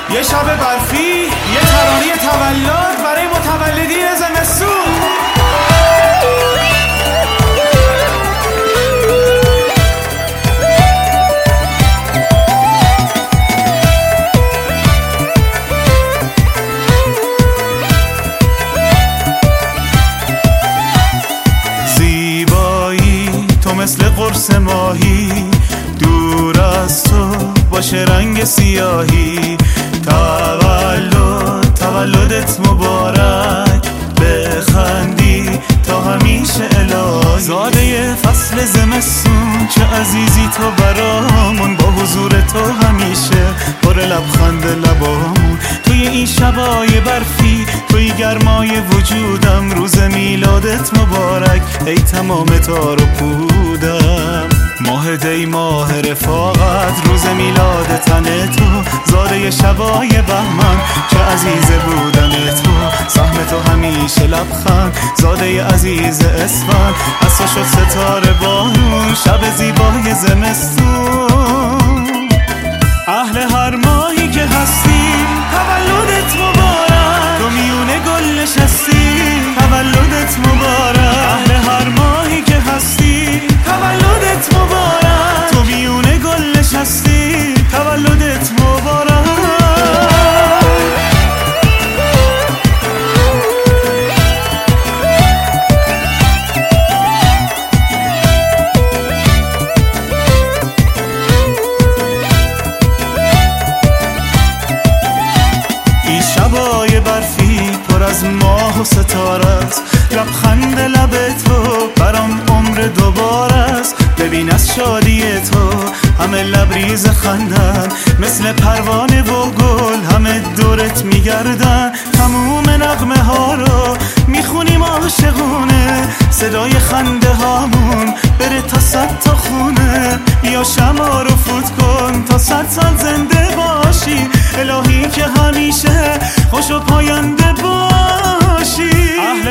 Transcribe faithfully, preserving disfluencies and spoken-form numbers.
یه شب برفی، یه ترانه تولد برای متولدین زمستون. زیبایی تو مثل قرص ماهی، دور از تو باشه رنگ سیاهی. تولد تولدت مبارک، بخندی تا همیشه الهی. زاده فصل زمستون چه عزیزی تو برامون، با حضور تو همیشه پر لبخند لبامون. توی این شبای برفی، توی گرمای وجودم، روز میلادت مبارک ای تمام تار و پودم. ماه دی ماه رفاقت، روز میلاد تن تو، زاده شبای بهمن چه عزیز بودن تو. سهم تو همیشه لبخند، زاده عزیز اسفند، از تو شد ستاره بارون شب زیبای زمستون. اهل هر ماهی که هستی تولدت مبارک، تو میونه گل نشستی تولدت مبارک. اهل هر ماهی که هستی تولدت مبارک، تو میونه گل نشستی تولدت مبارک. این شبای برفی پر از ماه و ستاره است، لبخند لب تو برام عمر دوباره است. ببین از شادی تو همه لبریز خندن، مثل پروانه و گل همه دورت میگردن. تموم نغمه ها رو میخونیم عاشقونه، صدای خنده هامون بره تا صد تا خونه. بیا شمع رو فوت کن تا صد سال زنده باشی، الهی که همیشه خوش و پاینده باشی. اهل